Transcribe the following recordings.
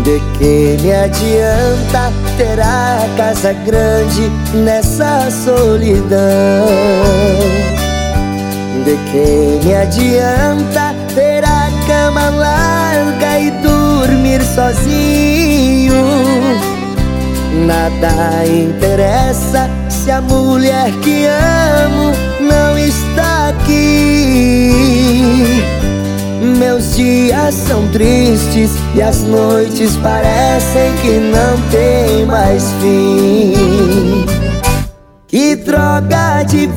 De que me adianta ter a casa grande nessa solidão? De que me adianta ter a cama larga e dormir sozinho? Nada interessa se a mulher que amo não está aqui. Meus dias são tristes e as noites parecem que não tem mais fim. Que droga de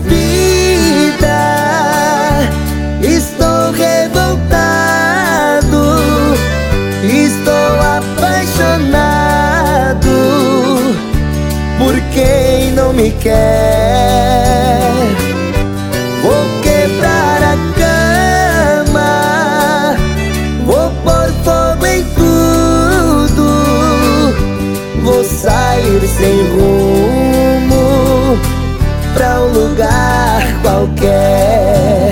vida! Estou revoltado, estou apaixonado por quem não me quer. Vou quebrar a cama, vou pôr fogo em tudo, vou sair sem rumo pra um lugar qualquer.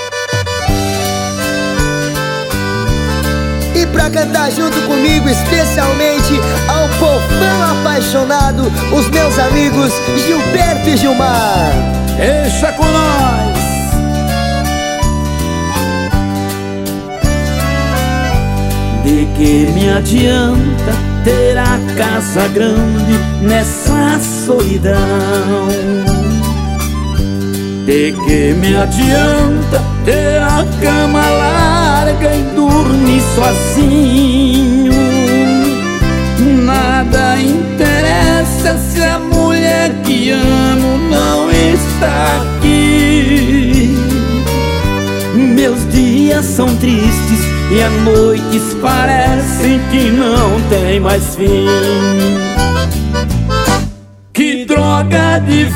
E pra cantar junto comigo, especialmente ao povão apaixonado, os meus amigos Gilberto e Gilmar. Deixa com nós! De que me adianta ter a casa grande nessa solidão? De que me adianta ter a cama larga e dormir sozinho? Nada interessa se a mulher que amo não está aqui. Meus dias são tristes e as noites parecem que não tem mais fim. Que droga de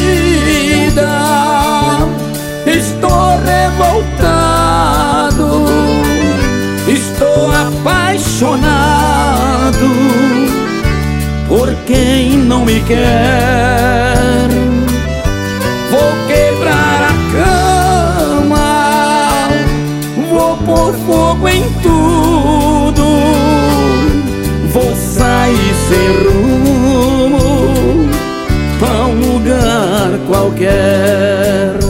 vida! Estou revoltado, estou apaixonado por quem não me quer. Vou quebrar a cama, vou pôr fogo em tudo, vou sair sem rumo pra um lugar qualquer.